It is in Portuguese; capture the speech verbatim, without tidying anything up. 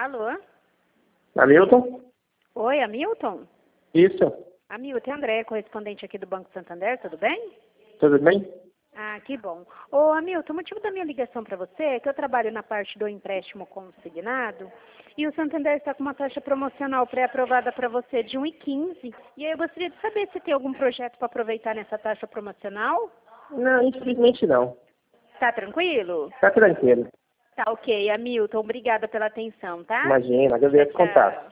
Alô? Hamilton? Oi, Hamilton? Isso. Hamilton, é André, correspondente aqui do Banco Santander, tudo bem? Tudo bem? Ah, que bom. Ô, Hamilton, o motivo da minha ligação para você é que eu trabalho na parte do empréstimo consignado e o Santander está com uma taxa promocional pré-aprovada para você de um vírgula quinze. E aí eu gostaria de saber se tem algum projeto para aproveitar nessa taxa promocional? Não, infelizmente não. Tá tranquilo? Tá tranquilo. Tá ok, Hamilton, obrigada pela atenção, tá? Imagina, agradeço o Tchau. contato.